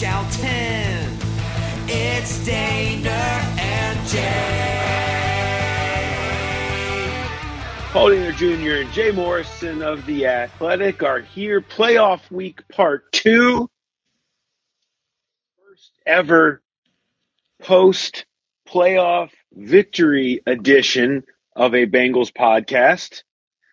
Shelton. It's Daner and Jay. Paul Dehner Jr. and Jay Morrison of The Athletic are here. Playoff week part 2. First ever post-playoff victory edition of a Bengals podcast.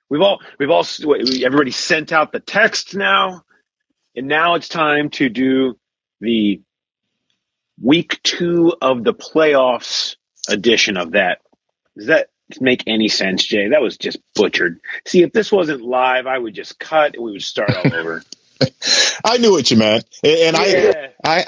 Everybody sent out the text now, and now it's time to do the week 2 of the playoffs edition of that. Does that make any sense, Jay? That was just butchered. See, if this wasn't live, I would just cut and we would start all over. I knew what you meant. And yeah.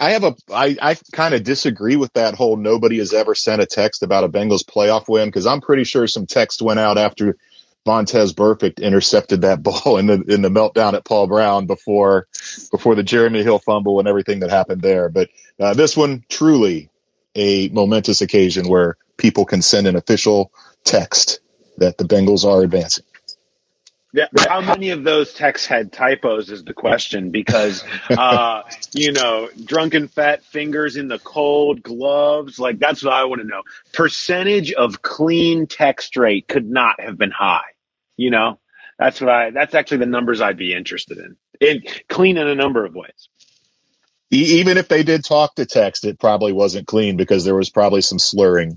I kind of disagree with that whole nobody has ever sent a text about a Bengals playoff win, because I'm pretty sure some text went out after Vontaze Burfict intercepted that ball in the meltdown at Paul Brown before the Jeremy Hill fumble and everything that happened there. But this one, truly a momentous occasion where people can send an official text that the Bengals are advancing. Yeah, how many of those texts had typos is the question, because, drunken fat fingers in the cold gloves, like that's what I want to know. Percentage of clean text rate could not have been high. That's actually the numbers I'd be interested in clean in a number of ways. Even if they did talk to text, it probably wasn't clean because there was probably some slurring.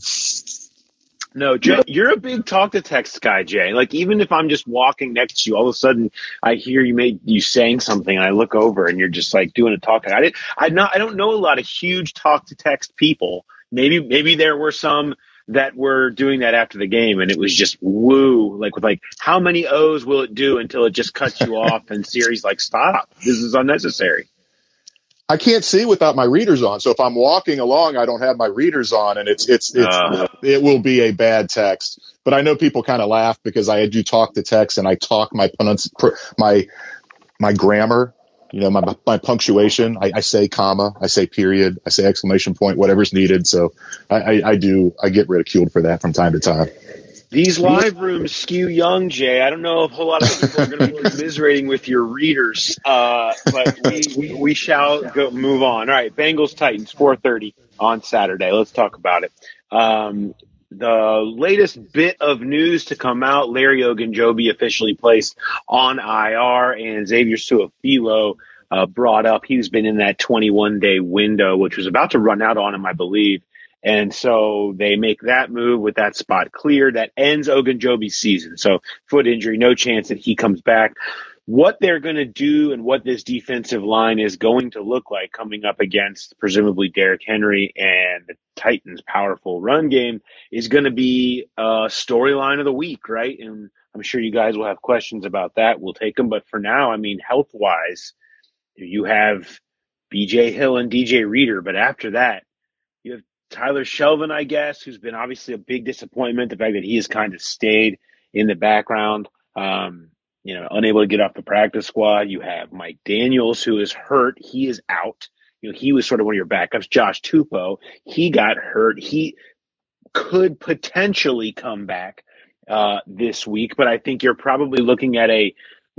No, Jay, you're a big talk to text guy, Jay. Like, even if I'm just walking next to you, all of a sudden I hear you saying something, and I look over, and you're just like doing a talk. I don't know a lot of huge talk to text people. Maybe there were some that were doing that after the game, and it was just woo, with how many O's will it do until it just cuts you off, and Siri's like, stop, this is unnecessary. I can't see without my readers on. So if I'm walking along, I don't have my readers on, and it will be a bad text. But I know people kind of laugh because I do talk to text, and I talk my grammar, my punctuation. I say comma, I say period, I say exclamation point, whatever's needed. So I get ridiculed for that from time to time. These live rooms skew young, Jay. I don't know if a whole lot of people are going to be commiserating with your readers, but we shall move on. All right, Bengals-Titans, 4:30 on Saturday. Let's talk about it. The latest bit of news to come out, Larry Ogunjobi officially placed on IR, and Xavier Su'a-Filo brought up. He's been in that 21-day window, which was about to run out on him, I believe. And so they make that move with that spot clear. That ends Ogunjobi's season. So foot injury, no chance that he comes back. What they're going to do and what this defensive line is going to look like coming up against presumably Derrick Henry and the Titans' powerful run game is going to be a storyline of the week, right? And I'm sure you guys will have questions about that. We'll take them. But for now, health-wise, you have B.J. Hill and DJ Reader. But after that, you have Tyler Shelvin, I guess, who's been obviously a big disappointment. The fact that he has kind of stayed in the background, unable to get off the practice squad. You have Mike Daniels, who is hurt. He is out. He was sort of one of your backups. Josh Tupou, he got hurt. He could potentially come back this week, but I think you're probably looking at a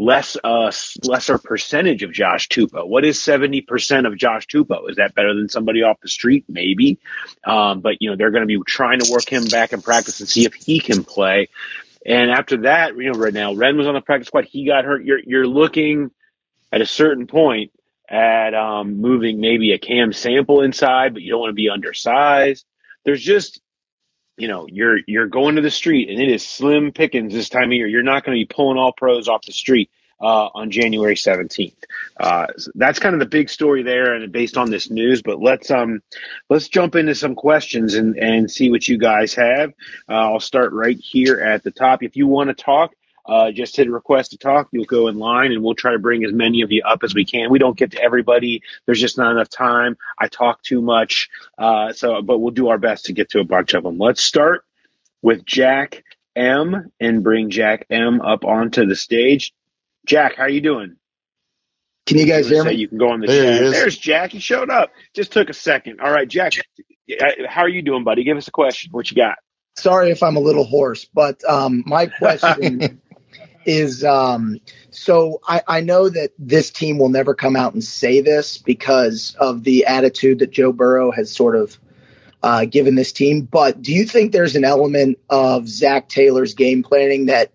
lesser percentage of Josh Tupou. What is 70% of Josh Tupou? Is that better than somebody off the street? Maybe. But they're going to be trying to work him back in practice and see if he can play. And after that, right now, Wren was on the practice squad. He got hurt. You're looking at a certain point at moving maybe a Cam Sample inside, but you don't want to be undersized. There's just, you're going to the street, and it is slim pickings this time of year. You're not going to be pulling all pros off the street on January 17th. So that's kind of the big story there, and based on this news. But let's jump into some questions and see what you guys have. I'll start right here at the top. If you want to talk, just hit request to talk. You'll go in line, and we'll try to bring as many of you up as we can. We don't get to everybody. There's just not enough time. I talk too much. But we'll do our best to get to a bunch of them. Let's start with Jack M and bring Jack M up onto the stage. Jack, how are you doing? Can you guys hear me? You can go on the chat. There's Jack. He showed up. Just took a second. All right, Jack, how are you doing, buddy? Give us a question. What you got? Sorry if I'm a little hoarse, but my question is so I know that this team will never come out and say this because of the attitude that Joe Burrow has sort of given this team. But do you think there's an element of Zach Taylor's game planning that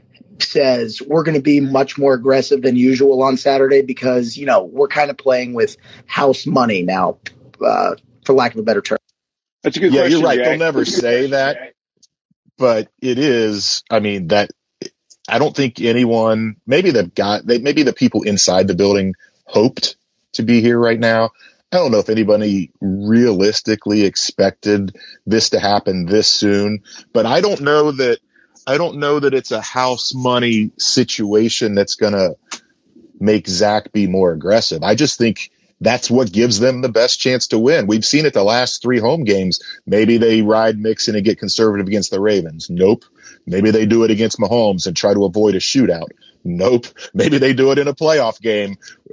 says we're going to be much more aggressive than usual on Saturday because, you know, we're kind of playing with house money now, for lack of a better term? That's a good question. You're right. Jack. They'll never say that, but it is. I mean, that I don't think anyone, maybe the people inside the building hoped to be here right now. I don't know if anybody realistically expected this to happen this soon, but I don't know that it's a house money situation that's going to make Zach be more aggressive. I just think that's what gives them the best chance to win. We've seen it the last 3 home games. Maybe they ride Mixon and get conservative against the Ravens. Nope. Maybe they do it against Mahomes and try to avoid a shootout. Nope. Maybe they do it in a playoff game.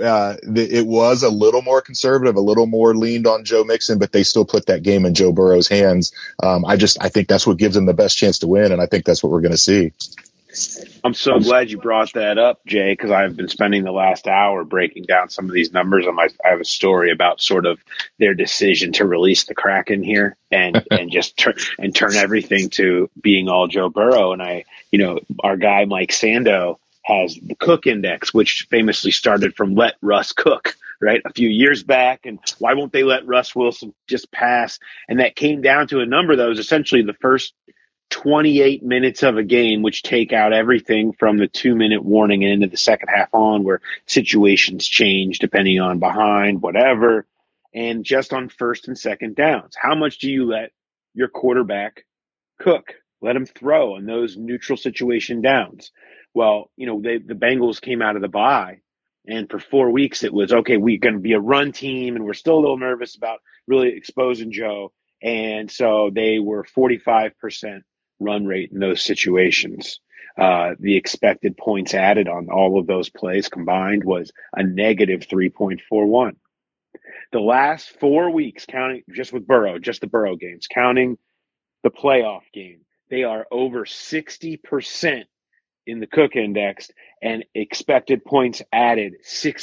It was a little more conservative, a little more leaned on Joe Mixon, but they still put that game in Joe Burrow's hands. I think that's what gives them the best chance to win, and I think that's what we're going to see. I'm so glad you brought that up, Jay, because I've been spending the last hour breaking down some of these numbers. I have a story about sort of their decision to release the Kraken here and just turn everything to being all Joe Burrow. And our guy Mike Sando has the Cook Index, which famously started from let Russ cook, right, a few years back. And why won't they let Russ Wilson just pass? And that came down to a number that was essentially the first 28 minutes of a game, which take out everything from the 2-minute warning and into the second half on, where situations change depending on behind, whatever, and just on first and second downs. How much do you let your quarterback cook? Let him throw on those neutral situation downs. Well, the Bengals came out of the bye, and for 4 weeks it was, okay, we're going to be a run team, and we're still a little nervous about really exposing Joe. And so they were 45% run rate in those situations. The expected points added on all of those plays combined was a negative 3.41. The last 4 weeks, counting just with Burrow, just the Burrow games, counting the playoff game, they are over 60% in the Cook Index, and expected points added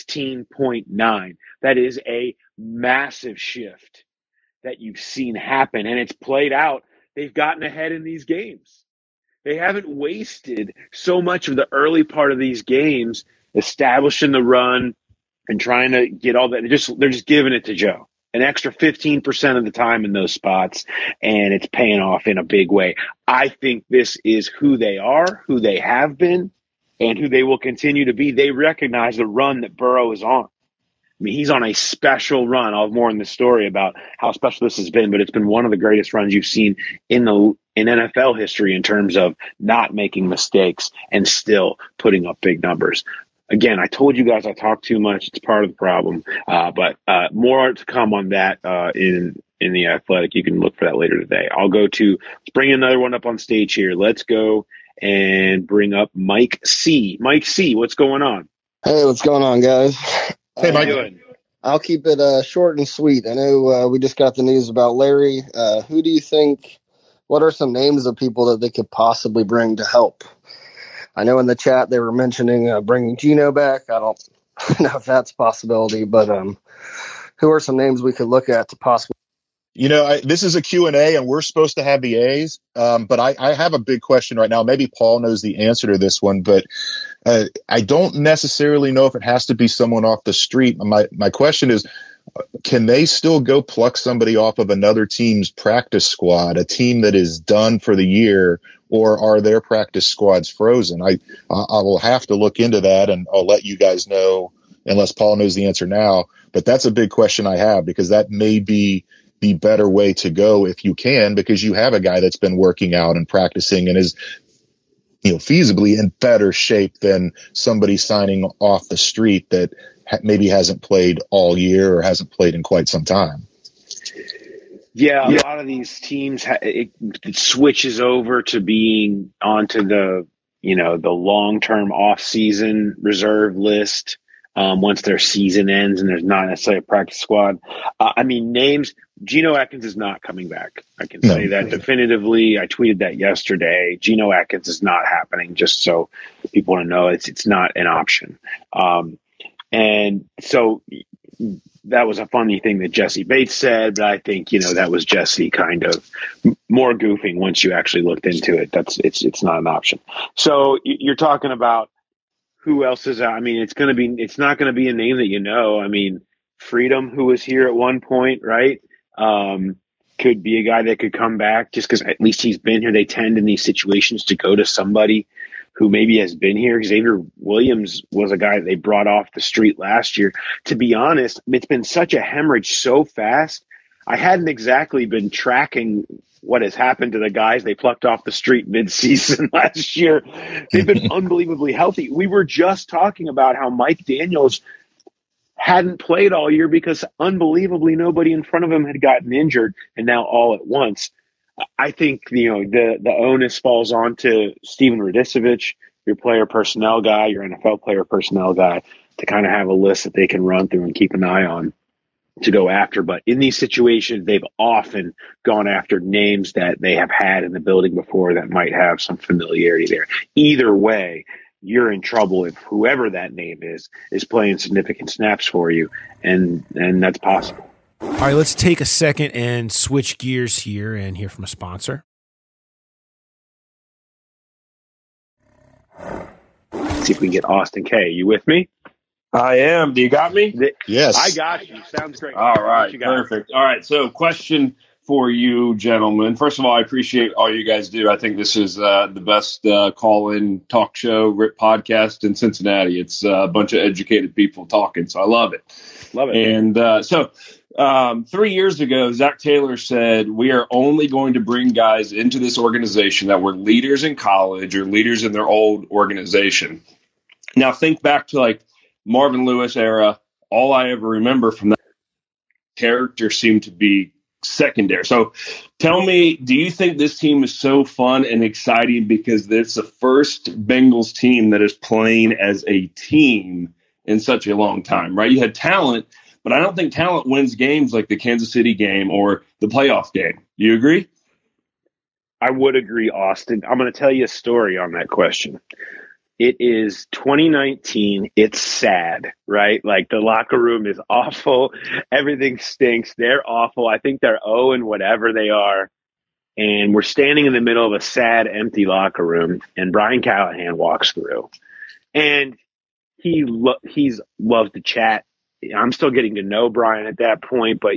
16.9. That is a massive shift that you've seen happen, and it's played out. They've gotten ahead in these games. They haven't wasted so much of the early part of these games establishing the run and trying to get all that. They're just giving it to Joe an extra 15% of the time in those spots, and it's paying off in a big way. I think this is who they are, who they have been, and who they will continue to be. They recognize the run that Burrow is on. I mean, he's on a special run. I'll have more in the story about how special this has been, but it's been one of the greatest runs you've seen in NFL history in terms of not making mistakes and still putting up big numbers. Again, I told you guys I talk too much. It's part of the problem. But more to come on that in the Athletic. You can look for that later today. Let's bring another one up on stage here. Let's go and bring up Mike C. Mike C., what's going on? Hey, what's going on, guys? Hey, Mike. How you doing? I'll keep it short and sweet. I know we just got the news about Larry. Who do you think, what are some names of people that they could possibly bring to help? I know in the chat they were mentioning bringing Geno back. I don't know if that's a possibility, but who are some names we could look at to possibly? This is a Q&A, and we're supposed to have the A's, but I have a big question right now. Maybe Paul knows the answer to this one, but I don't necessarily know if it has to be someone off the street. My question is, can they still go pluck somebody off of another team's practice squad, a team that is done for the year, or are their practice squads frozen? I will have to look into that, and I'll let you guys know unless Paul knows the answer now. But that's a big question I have, because that may be the better way to go if you can, because you have a guy that's been working out and practicing and is feasibly in better shape than somebody signing off the street that maybe hasn't played all year or hasn't played in quite some time. Yeah, a lot of these teams, it switches over to being onto the long-term off-season reserve list. once their season ends and there's not necessarily a practice squad. Names, Geno Atkins is not coming back. I can say that definitively. I tweeted that yesterday. Geno Atkins is not happening, just so people want to know it's not an option. And so that was a funny thing that Jesse Bates said, but I think, that was Jesse kind of more goofing once you actually looked into it. It's not an option. So you're talking about who else is out. It's not going to be a name that Freedom, who was here at one point, right? Could be a guy that could come back just because at least he's been here. They tend in these situations to go to somebody who maybe has been here. Xavier Williams was a guy they brought off the street last year. To be honest, it's been such a hemorrhage so fast. I hadn't exactly been tracking what has happened to the guys they plucked off the street mid-season last year. They've been unbelievably healthy. We were just talking about how Mike Daniels hadn't played all year because unbelievably nobody in front of him had gotten injured, and now all at once. I think, the onus falls on to Steven Radicevich, your player personnel guy, your NFL player personnel guy, to kind of have a list that they can run through and keep an eye on to go after. But in these situations, they've often gone after names that they have had in the building before that might have some familiarity there. Either way, you're in trouble if whoever that name is playing significant snaps for you, and that's possible. All right, let's take a second and switch gears here and hear from a sponsor. Let's see if we can get Austin K. You with me? I am. Do you got me? Yes. I got you. Sounds great. All right, perfect. All right, so question for you, gentlemen. First of all, I appreciate all you guys do. I think this is the best call-in talk show podcast in Cincinnati. It's a bunch of educated people talking, so I love it. Love it. And 3 years ago, Zach Taylor said, we are only going to bring guys into this organization that were leaders in college or leaders in their old organization. Now, think back to like Marvin Lewis era. All I ever remember from that character seemed to be secondary. So tell me, do you think this team is so fun and exciting because it's the first Bengals team that is playing as a team in such a long time, right? You had talent, but I don't think talent wins games like the Kansas City game or the playoff game. Do you agree? I would agree, Austin. I'm going to tell you a story on that question. It is 2019. It's sad, right? Like the locker room is awful. Everything stinks. They're awful. I think they're 0 and whatever they are. And we're standing in the middle of a sad, empty locker room. And Brian Callahan walks through. And he's loved to chat. I'm still getting to know Brian at that point, but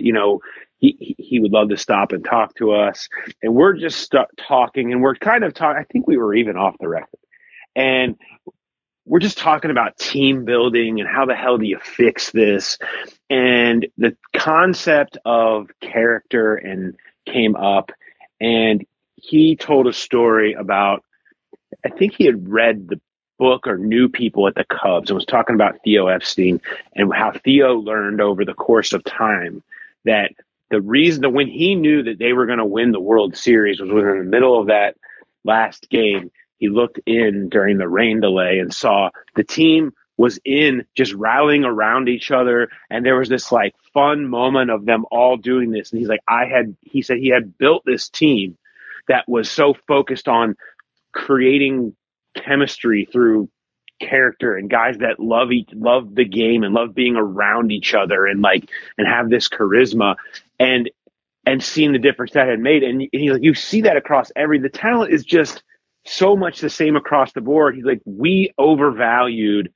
he would love to stop and talk to us. And we're just talking, and we're kind of talking. I think we were even off the record. And we're just talking about team building and how the hell do you fix this? And the concept of character and came up, and he told a story about, I think he had read the book or knew people at the Cubs and was talking about Theo Epstein and how Theo learned over the course of time that the reason that when he knew that they were going to win the World Series was when in the middle of that last game, he looked in during the rain delay and saw the team was in just rallying around each other. And there was this like fun moment of them all doing this. And he's like, he said he had built this team that was so focused on creating chemistry through character and guys that love the game and love being around each other and have this charisma and seeing the difference that had made. And you see that across the talent is just so much the same across the board. He's like, we overvalued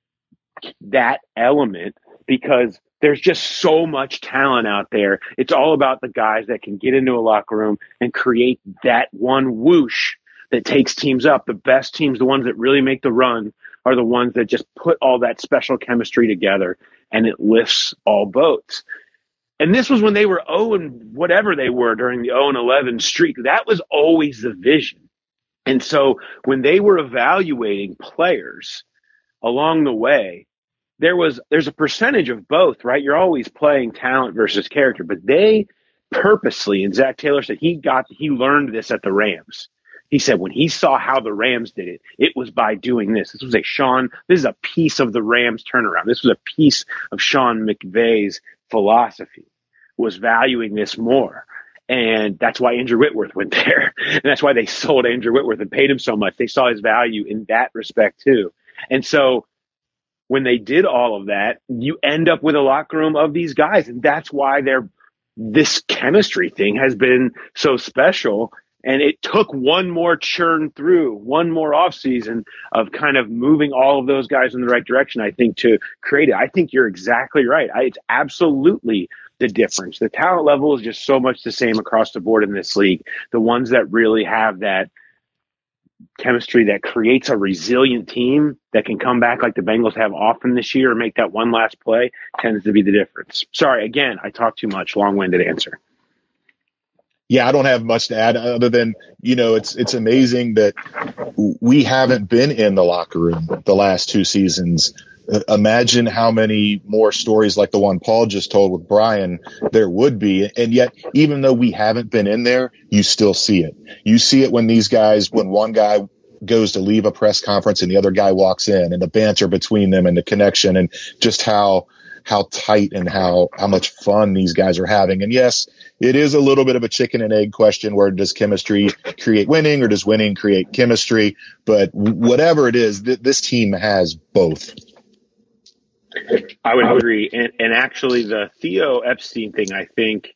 that element because there's just so much talent out there. It's all about the guys that can get into a locker room and create that one whoosh that takes teams up. The best teams, the ones that really make the run, are the ones that just put all that special chemistry together, and it lifts all boats. And this was when they were 0 and whatever they were during the 0 and 11 streak. That was always the vision. And so when they were evaluating players along the way, there's a percentage of both, right? You're always playing talent versus character, but they purposely, and Zach Taylor said he learned this at the Rams. He said when he saw how the Rams did it, it was by doing this. This is a piece of the Rams turnaround. This was a piece of Sean McVay's philosophy, was valuing this more. And that's why Andrew Whitworth went there. And that's why they sold Andrew Whitworth and paid him so much. They saw his value in that respect too. And so when they did all of that, you end up with a locker room of these guys. And that's why this chemistry thing has been so special. And it took one more churn through, one more offseason of kind of moving all of those guys in the right direction, I think, to create it. I think you're exactly right. It's absolutely the difference. The talent level is just so much the same across the board in this league. The ones that really have that chemistry that creates a resilient team that can come back like the Bengals have often this year or make that one last play tends to be the difference. Sorry, again, I talked too much. Long-winded answer. Yeah, I don't have much to add other than, it's amazing that we haven't been in the locker room the last 2 seasons. Imagine how many more stories like the one Paul just told with Brian there would be. And yet, even though we haven't been in there, you still see it. You see it when one guy goes to leave a press conference and the other guy walks in, and the banter between them and the connection and just how tight and how much fun these guys are having. And yes, it is a little bit of a chicken and egg question, where does chemistry create winning or does winning create chemistry? But whatever it is, this team has both. I would agree. And actually the Theo Epstein thing, I think,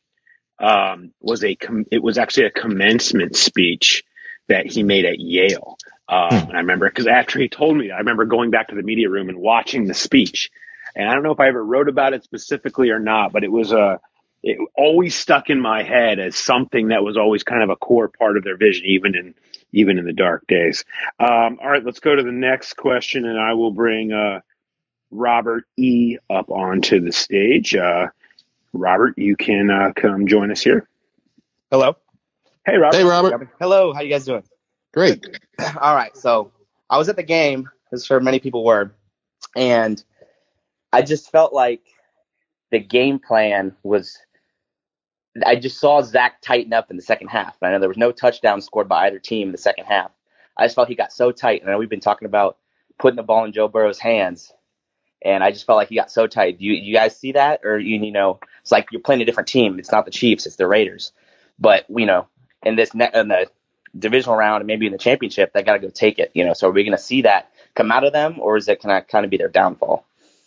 was actually a commencement speech that he made at Yale. And I remember, because after he told me, I remember going back to the media room and watching the speech. And I don't know if I ever wrote about it specifically or not, but it always stuck in my head as something that was always kind of a core part of their vision, even in the dark days. All right, let's go to the next question, and I will bring Robert E. up onto the stage. Robert, you can come join us here. Hello. Hey, Robert. Hey, Robert. Hello. How you guys doing? Great. All right. So I was at the game, as sure many people were, and I just felt like the game plan was – I just saw Zach tighten up in the second half. I know there was no touchdown scored by either team in the second half. I just felt he got so tight. And I know we've been talking about putting the ball in Joe Burrow's hands, and I just felt like he got so tight. Do you guys see that? Or, it's like you're playing a different team. It's not the Chiefs. It's the Raiders. But, in the divisional round and maybe in the championship, they got to go take it. So are we going to see that come out of them, or is it going to kind of be their downfall?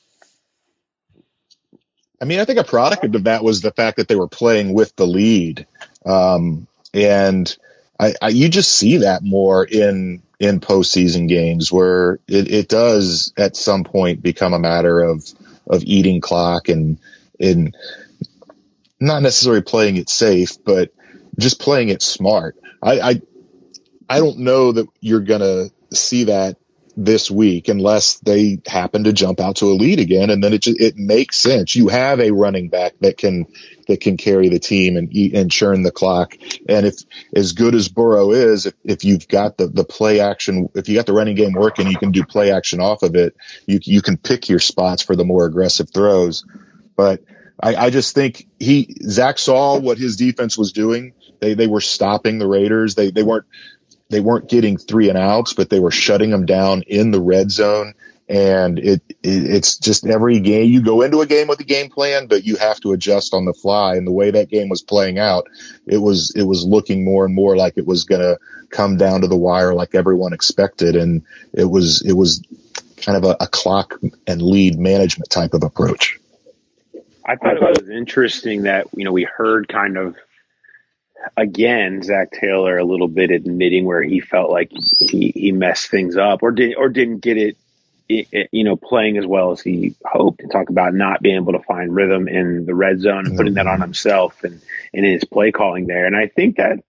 I mean, I think a product of that was the fact that they were playing with the lead. And you just see that more in postseason games, where it does at some point become a matter of eating clock and not necessarily playing it safe, but just playing it smart. I don't know that you're going to see that this week unless they happen to jump out to a lead again, and then it makes sense. You have a running back that can carry the team and churn the clock. And if as good as Burrow is, if you've got the play action, if you got the running game working, you can do play action off of it. You can pick your spots for the more aggressive throws. But I just think Zach saw what his defense was doing. They were stopping the Raiders. They weren't getting 3 and outs, but they were shutting them down in the red zone. And it's just every game you go into a game with a game plan, but you have to adjust on the fly. And the way that game was playing out, it was looking more and more like it was going to come down to the wire like everyone expected. And it was kind of a clock and lead management type of approach. I thought it was interesting that, we heard kind of, again, Zach Taylor a little bit admitting where he felt like he messed things up or didn't get it, playing as well as he hoped, and talk about not being able to find rhythm in the red zone and putting that on himself and in his play calling there. And I think that,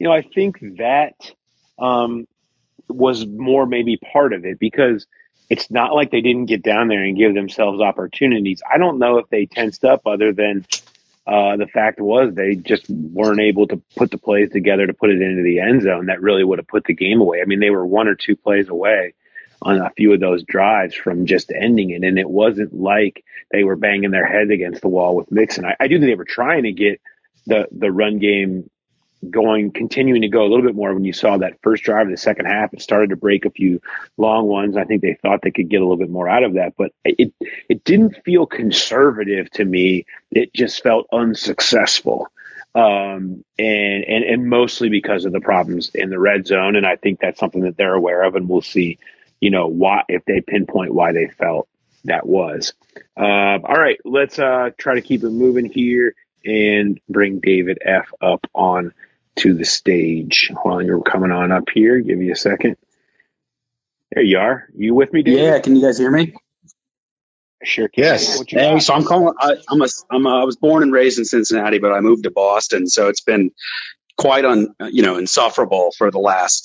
was more maybe part of it, because it's not like they didn't get down there and give themselves opportunities. I don't know if they tensed up, other than the fact was they just weren't able to put the plays together to put it into the end zone that really would have put the game away. I mean, they were 1 or 2 plays away on a few of those drives from just ending it, and it wasn't like they were banging their heads against the wall with Mixon. I do think they were trying to get the run game continuing to go a little bit more when you saw that first drive of the second half. It started to break a few long ones. I think they thought they could get a little bit more out of that, but it didn't feel conservative to me. It just felt unsuccessful. And mostly because of the problems in the red zone. And I think that's something that they're aware of, and we'll see, why, if they pinpoint why they felt that was. All right, let's try to keep it moving here and bring David F. up on to the stage. While you're coming on up here, give you a second. There you are. You with me, David? Yeah, can you guys hear me? Sure can. Yes. What you Hey, got? so I'm calling. I was born and raised in Cincinnati, but I moved to Boston, so it's been quite insufferable for the last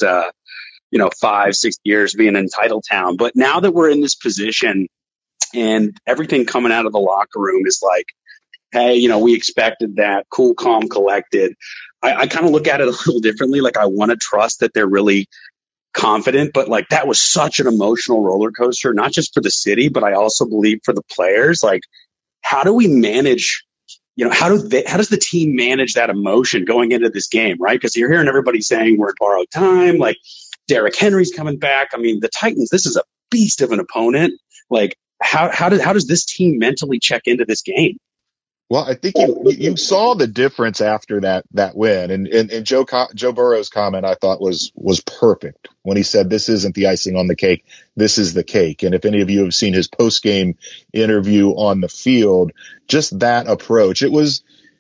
5-6 years being in Titletown. But now that we're in this position, and everything coming out of the locker room is like, hey, we expected that, cool, calm, collected. I kind of look at it a little differently. Like, I want to trust that they're really confident, but like, that was such an emotional roller coaster, not just for the city, but I also believe for the players. Like, how do we manage, how does the team manage that emotion going into this game, right? Because you're hearing everybody saying we're at borrowed time, like Derrick Henry's coming back. I mean, the Titans, this is a beast of an opponent. Like, how does this team mentally check into this game? Well, I think you saw the difference after that win, and Joe Burrow's comment I thought was perfect when he said, "This isn't the icing on the cake, this is the cake." And if any of you have seen his post game interview on the field, just that approach, it was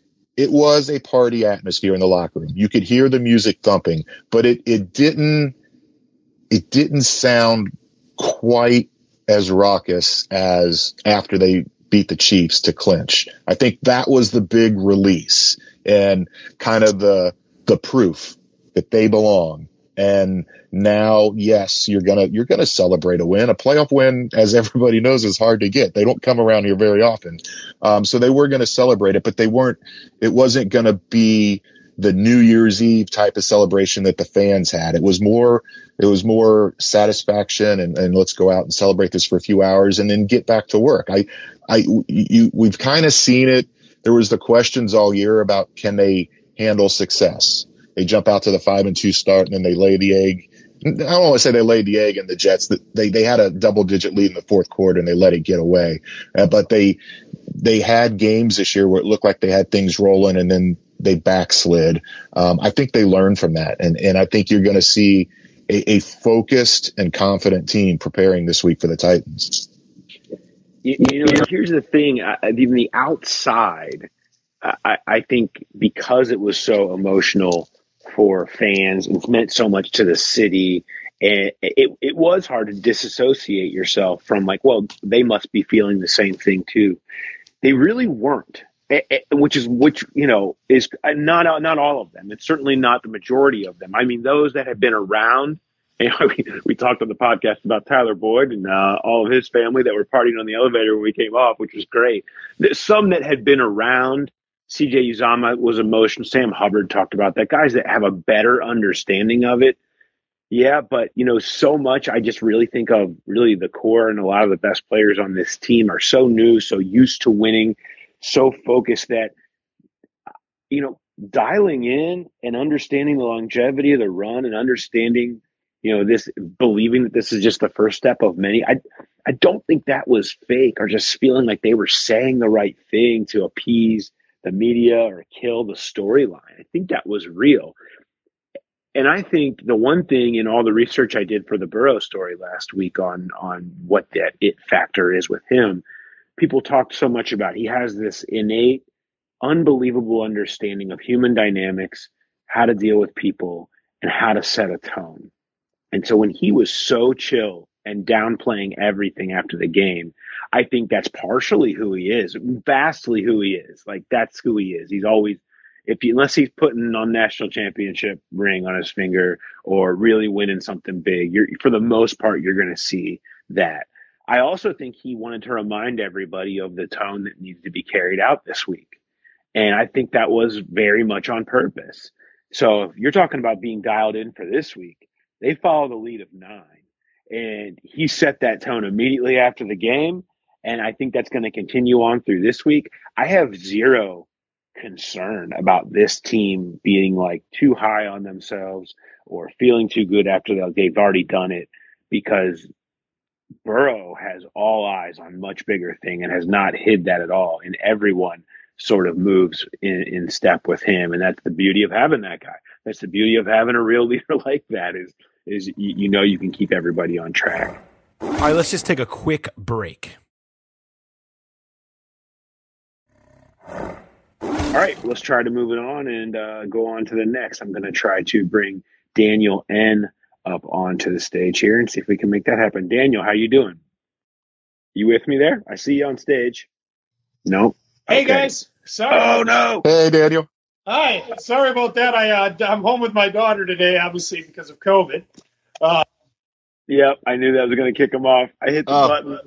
a party atmosphere in the locker room. You could hear the music thumping, but it didn't sound quite as raucous as after they beat the Chiefs to clinch. I think that was the big release and kind of the proof that they belong. And now, yes, you're gonna celebrate a win. A playoff win, as everybody knows, is hard to get. They don't come around here very often. So they were gonna celebrate it, but it wasn't gonna be the New Year's Eve type of celebration that the fans had. It was more satisfaction and let's go out and celebrate this for a few hours and then get back to work. We've kind of seen it. There was the questions all year about, can they handle success? They jump out to the 5-2 start and then they lay the egg. I don't want to say they laid the egg in the Jets. They had a double-digit lead in the fourth quarter and they let it get away. But they had games this year where it looked like they had things rolling and then they backslid. I think they learned from that. And I think you're going to see a focused and confident team preparing this week for the Titans. Here's the thing. Even the outside, I think because it was so emotional for fans, it's meant so much to the city, and it was hard to disassociate yourself from like, well, they must be feeling the same thing too. They really weren't, which is not all of them. It's certainly not the majority of them. I mean, those that have been around. We talked on the podcast about Tyler Boyd and all of his family that were partying on the elevator when we came off, which was great. Some that had been around, CJ Uzama was emotional. Sam Hubbard talked about that. Guys that have a better understanding of it. Yeah, but, so much, I just really think of really the core, and a lot of the best players on this team are so new, so used to winning, so focused that, dialing in and understanding the longevity of the run and understanding this, believing that this is just the first step of many. I don't think that was fake or just feeling like they were saying the right thing to appease the media or kill the storyline. I think that was real. And I think the one thing in all the research I did for the Burrow story last week on what that it factor is with him, people talked so much about he has this innate, unbelievable understanding of human dynamics, how to deal with people, and how to set a tone. And so when he was so chill and downplaying everything after the game, I think that's partially who he is, vastly who he is. Like, that's who he is. He's always, unless he's putting on national championship ring on his finger or really winning something big, for the most part, you're going to see that. I also think he wanted to remind everybody of the tone that needs to be carried out this week. And I think that was very much on purpose. So if you're talking about being dialed in for this week, they follow the lead of 9. And he set that tone immediately after the game. And I think that's going to continue on through this week. I have zero concern about this team being like too high on themselves or feeling too good after they've already done it, because Burrow has all eyes on much bigger thing and has not hid that at all. And everyone sort of moves in step with him. And that's the beauty of having that guy. That's the beauty of having a real leader like that is you know you can keep everybody on track. All right, let's just take a quick break. All right, let's try to move it on and go on to the next. I'm going to try to bring Daniel N. up onto the stage here and see if we can make that happen. Daniel, how you doing? You with me there? I see you on stage. Nope. Hey, Okay. guys. Sorry. Oh, no. Hey, Daniel. Hi. Sorry about that. I'm home with my daughter today, obviously, because of COVID. Yep, I knew that was going to kick him off. I hit the button.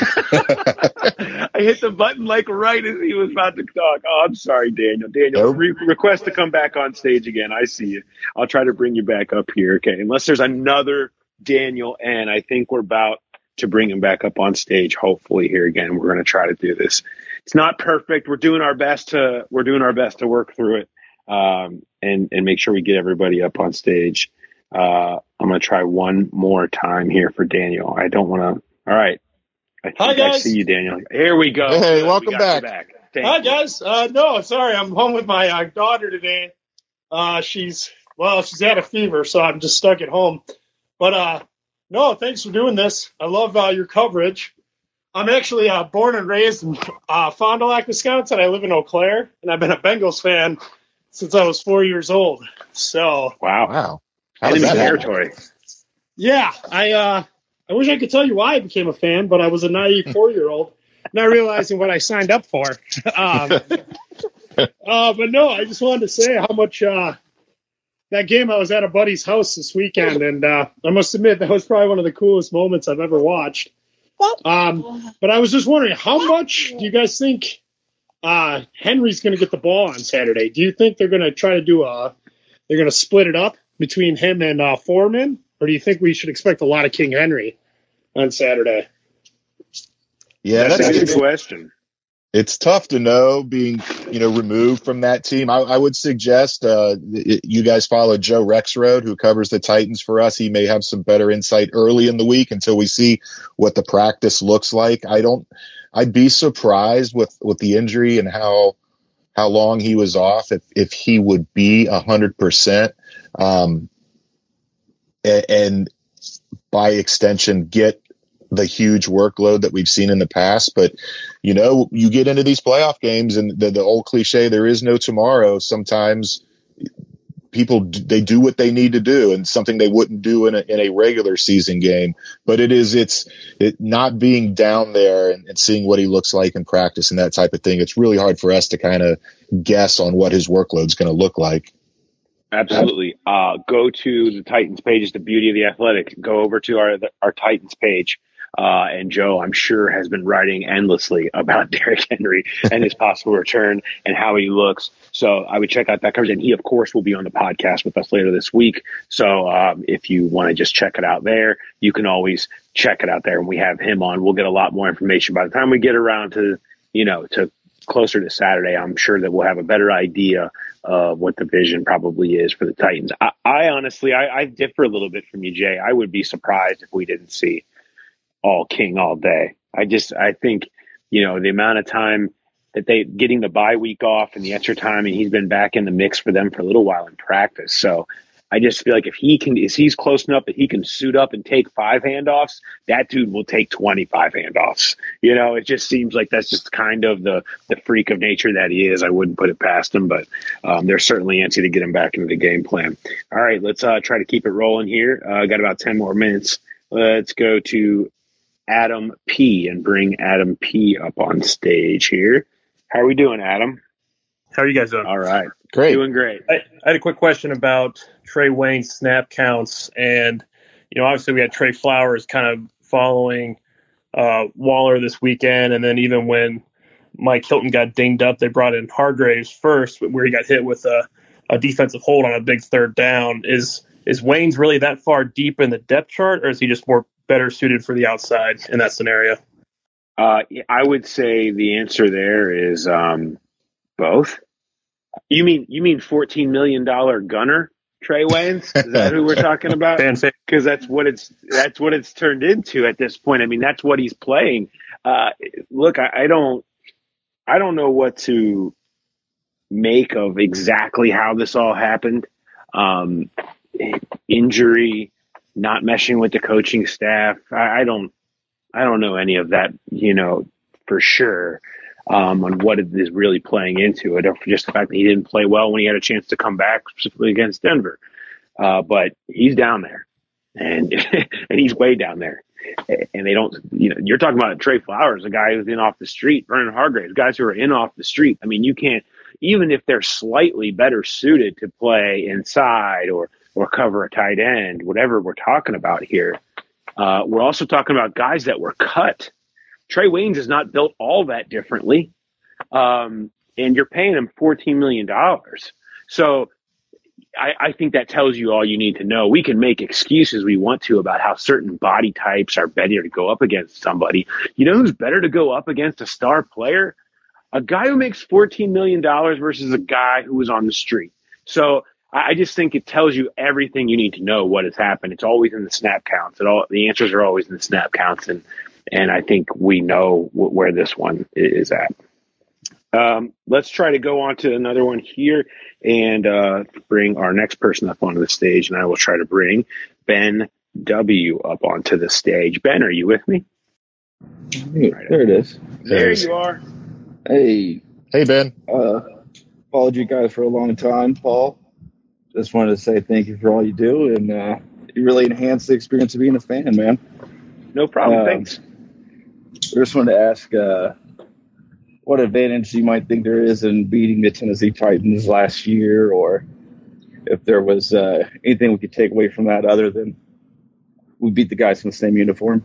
I hit the button like right as he was about to talk. Oh, I'm sorry, Daniel. Daniel, request to come back on stage again. I see you. I'll try to bring you back up here. Okay, unless there's another Daniel N. I think we're about to bring him back up on stage. Hopefully, here again. We're going to try to do this. It's not perfect. We're doing our best to work through it and make sure we get everybody up on stage. I'm going to try one more time here for Daniel. I don't want to. All right. I think Hi, guys. I see you, Daniel. Here we go. Hey, Good. welcome We got back. you Hi, Thank you. guys. No, sorry. I'm home with my daughter today. She's had a fever, so I'm just stuck at home. But no, thanks for doing this. I love your coverage. I'm actually born and raised in Fond du Lac, Wisconsin. I live in Eau Claire, and I've been a Bengals fan since I was 4 years old. So Wow. How does Enemy that happen? territory. yeah, I wish I could tell you why I became a fan, but I was a naive 4-year-old, not realizing what I signed up for. But no, I just wanted to say how much that game. I was at a buddy's house this weekend, and I must admit that was probably one of the coolest moments I've ever watched. But I was just wondering, how much do you guys think Henry's going to get the ball on Saturday? Do you think they're going to try to they're going to split it up between him and Foreman? Or do you think we should expect a lot of King Henry on Saturday? Yeah, That's a that's good question. It's tough to know being, removed from that team. I would suggest you guys follow Joe Rexroad, who covers the Titans for us. He may have some better insight early in the week until we see what the practice looks like. I'd be surprised with the injury and how long he was off if he would be 100%. And by extension, get the huge workload that we've seen in the past. But, you get into these playoff games and the old cliche, there is no tomorrow. Sometimes people, they do what they need to do and something they wouldn't do in a regular season game. But it's not being down there and seeing what he looks like in practice and that type of thing. It's really hard for us to kind of guess on what his workload is going to look like. Absolutely. Go to the Titans page. It's the beauty of the Athletic. Go over to our Titans page. And Joe, I'm sure, has been writing endlessly about Derrick Henry and his possible return and how he looks. So I would check out that coverage. And he, of course, will be on the podcast with us later this week. So if you want to just check it out there, you can always check it out there. And we have him on. We'll get a lot more information by the time we get around to closer to Saturday. I'm sure that we'll have a better idea of what the vision probably is for the Titans. I honestly differ a little bit from you, Jay. I would be surprised if we didn't see all King all day. I think, the amount of time that they getting the bye week off and the extra time, and he's been back in the mix for them for a little while in practice. So I just feel like if he's close enough that he can suit up and take 5 handoffs, that dude will take 25 handoffs. It just seems like that's just kind of the freak of nature that he is. I wouldn't put it past him, but they're certainly antsy to get him back into the game plan. All right, let's try to keep it rolling here. Got about 10 more minutes. Let's go to Adam P and bring Adam P up on stage here. How are we doing, Adam? How are you guys doing? All right. Great. Doing great. I had a quick question about Trey Wayne's snap counts. And, obviously we had Trey Flowers kind of following Waller this weekend. And then even when Mike Hilton got dinged up, they brought in Hargraves first, where he got hit with a defensive hold on a big third down. Is Wayne's really that far deep in the depth chart, or is he just more better suited for the outside in that scenario? I would say the answer there is both. You mean $14 million gunner Trey Waynes? Is that who we're talking about? Because that's what it's turned into at this point. I mean, that's what he's playing. Look, I don't know what to make of exactly how this all happened. Injury, not meshing with the coaching staff. I don't know any of that, for sure. On what it is really playing into it, or just the fact that he didn't play well when he had a chance to come back, specifically against Denver. But he's down there, and and he's way down there. And they don't, you're talking about Trey Flowers, a guy who's in off the street, Vernon Hargreaves, guys who are in off the street. I mean, you can't, even if they're slightly better suited to play inside or cover a tight end, whatever we're talking about here. We're also talking about guys that were cut. Trey Waynes is not built all that differently. And you're paying him $14 million. So I think that tells you all you need to know. We can make excuses we want to about how certain body types are better to go up against somebody. You know who's better to go up against a star player? A guy who makes $14 million versus a guy who was on the street. So I just think it tells you everything you need to know what has happened. It's always in the snap counts. The answers are always in the snap counts. And I think we know where this one is at. Let's try to go on to another one here and bring our next person up onto the stage. And I will try to bring Ben W. up onto the stage. Ben, are you with me? Hey, there it is. There you are. Hey, Ben. Followed you guys for a long time, Paul. Just wanted to say thank you for all you do, and you really enhanced the experience of being a fan, man. No problem. Thanks. I just wanted to ask what advantage you might think there is in beating the Tennessee Titans last year, or if there was anything we could take away from that other than we beat the guys in the same uniform.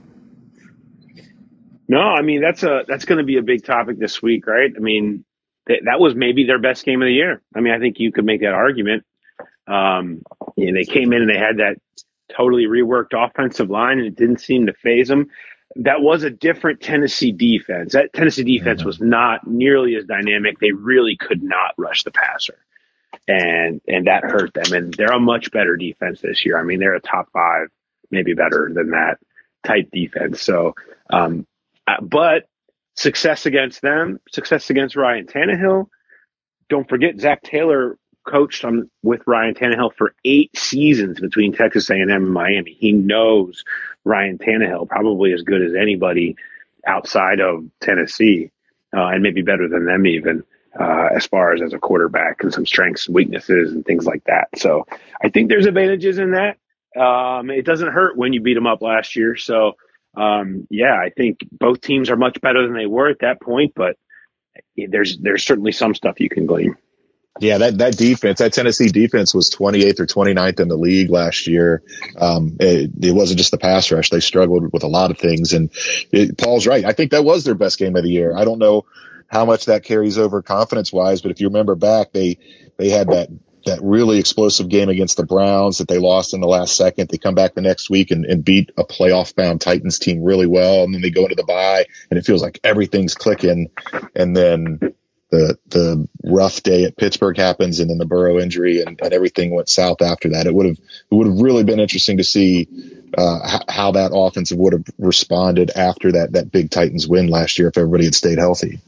No, I mean, that's going to be a big topic this week, right? I mean, that was maybe their best game of the year. I mean, I think you could make that argument. They came in and they had that totally reworked offensive line, and it didn't seem to phase them. That was a different Tennessee defense. That Tennessee defense was not nearly as dynamic. They really could not rush the passer, and that hurt them. And they're a much better defense this year. I mean, they're a top 5, maybe better than that type defense. So, but success against them, success against Ryan Tannehill. Don't forget, Zach Taylor coached with Ryan Tannehill for 8 seasons between Texas A&M and Miami. He knows Ryan Tannehill probably as good as anybody outside of Tennessee, and maybe better than them even, as far as a quarterback and some strengths and weaknesses and things like that. So I think there's advantages in that. It doesn't hurt when you beat them up last year. So, I think both teams are much better than they were at that point, but there's certainly some stuff you can glean. Yeah, that defense, that Tennessee defense was 28th or 29th in the league last year. It wasn't just the pass rush. They struggled with a lot of things. And Paul's right. I think that was their best game of the year. I don't know how much that carries over confidence-wise, but if you remember back, they had that really explosive game against the Browns that they lost in the last second. They come back the next week and beat a playoff-bound Titans team really well, and then they go into the bye, and it feels like everything's clicking. And then the rough day at Pittsburgh happens, and then the Burrow injury, and everything went south after that. It would have really been interesting to see how that offensive would have responded after that big Titans win last year if everybody had stayed healthy.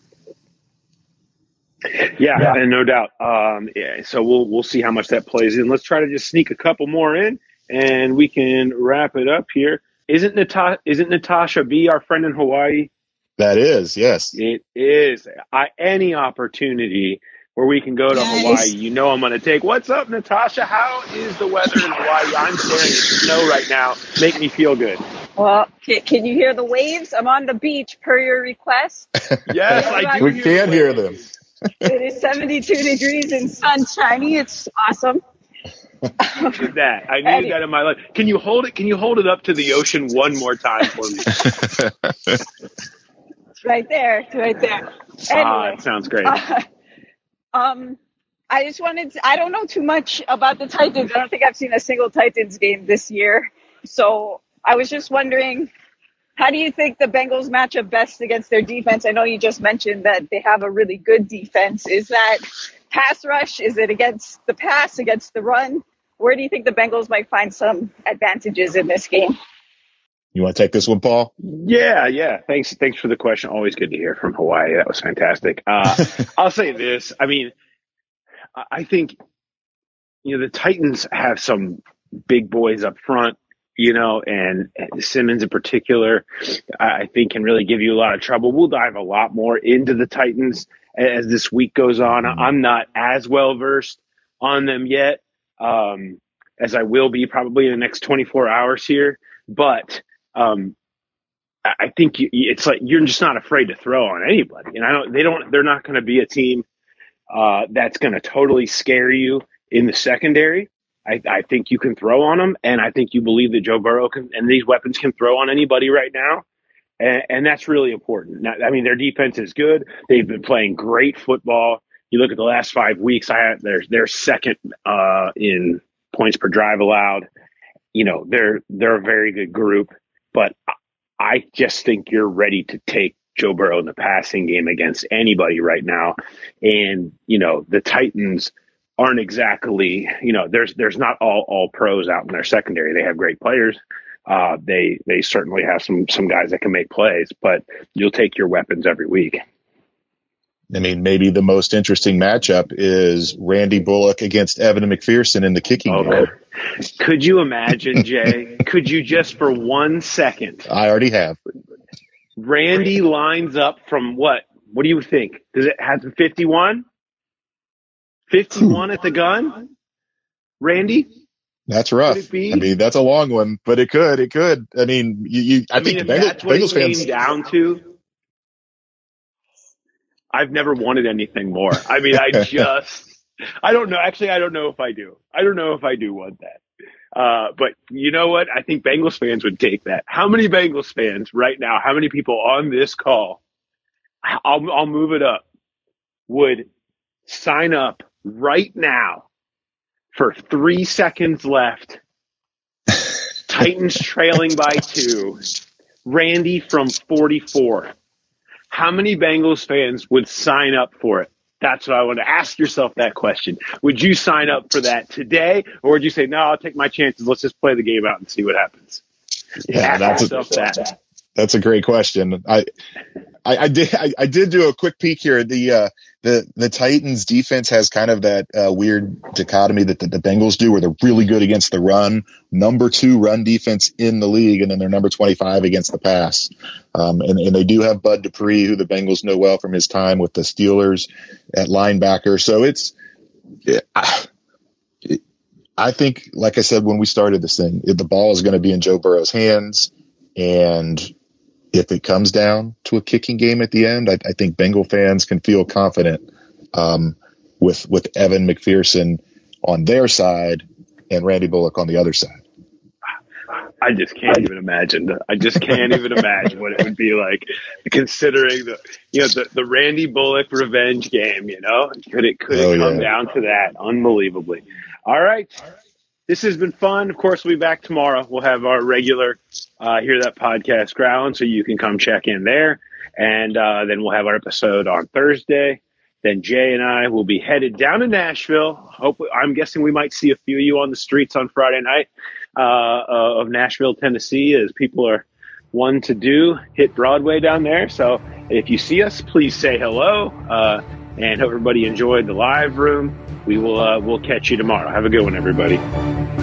Yeah, and no doubt. So we'll see how much that plays in. Let's try to just sneak a couple more in, and we can wrap it up here. Isn't Natasha B our friend in Hawaii? That is, yes. It is. Any opportunity where we can go to Hawaii, I'm going to take. What's up, Natasha? How is the weather in Hawaii? I'm staring at snow right now. Make me feel good. Well, can you hear the waves? I'm on the beach per your request. Yes, I do. We can hear them. It is 72 degrees and sunshiny. It's awesome. I needed that. I needed that in my life. Can you hold it? Can you hold it up to the ocean one more time for me? It's right there. It's right there. Anyway, it sounds great. I just I don't know too much about the Titans. I don't think I've seen a single Titans game this year. So I was just wondering, how do you think the Bengals match up best against their defense? I know you just mentioned that they have a really good defense. pass rush? Is it against the pass, against the run? Where do you think the Bengals might find some advantages in this game? You want to take this one, Paul? Yeah. Thanks for the question. Always good to hear from Hawaii. That was fantastic. I'll say this. I mean, I think, the Titans have some big boys up front, and Simmons in particular, I think can really give you a lot of trouble. We'll dive a lot more into the Titans as this week goes on. I'm not as well versed on them yet, as I will be probably in the next 24 hours here. But I think it's like you're just not afraid to throw on anybody, and they're not going to be a team that's going to totally scare you in the secondary. I think you can throw on them, and I think you believe that Joe Burrow and these weapons can throw on anybody right now, and that's really important. Now, I mean, their defense is good. They've been playing great football. You look at the last 5 weeks, they're second in points per drive allowed. They're a very good group, but I just think you're ready to take Joe Burrow in the passing game against anybody right now. And, the Titans aren't exactly, there's not all pros out in their secondary. They have great players. They certainly have some guys that can make plays, but you'll take your weapons every week. I mean, maybe the most interesting matchup is Randy Bullock against Evan McPherson in the kicking game. Could you imagine, Jay? Could you just for 1 second? I already have. Randy lines up from what? What do you think? Does it have 51? 51 at the gun? Randy? That's rough. I mean, that's a long one, but it could. I mean, I think if that's what Bengals fans came down to. I've never wanted anything more. I mean, I don't know. Actually, I don't know if I do. I don't know if I do want that. But you know what? I think Bengals fans would take that. How many Bengals fans right now, how many people on this call, I'll move it up, would sign up right now for 3 seconds left, Titans trailing by 2, Randy from 44. How many Bengals fans would sign up for it? That's what I want to ask yourself that question. Would you sign up for that today, or would you say, no, I'll take my chances. Let's just play the game out and see what happens? Yeah, that's a great question. I did do a quick peek here. The Titans defense has kind of that weird dichotomy that the Bengals do, where they're really good against the run, number 2 run defense in the league, and then they're number 25 against the pass. And they do have Bud Dupree, who the Bengals know well from his time with the Steelers at linebacker. So I think, like I said when we started this thing, the ball is going to be in Joe Burrow's hands, and if it comes down to a kicking game at the end, I think Bengal fans can feel confident with Evan McPherson on their side and Randy Bullock on the other side. I just can't even imagine. I just can't even imagine what it would be like, considering the Randy Bullock revenge game. Could it come down to that? Unbelievably. All right. This has been fun. Of course, we'll be back tomorrow. We'll have our regular Hear That Podcast ground, so you can come check in there. And then we'll have our episode on Thursday. Then Jay and I will be headed down to Nashville. I'm guessing we might see a few of you on the streets on Friday night of Nashville, Tennessee, as people are one to do, hit Broadway down there. So if you see us, please say hello. And hope everybody enjoyed the live room. We'll catch you tomorrow. Have a good one, everybody.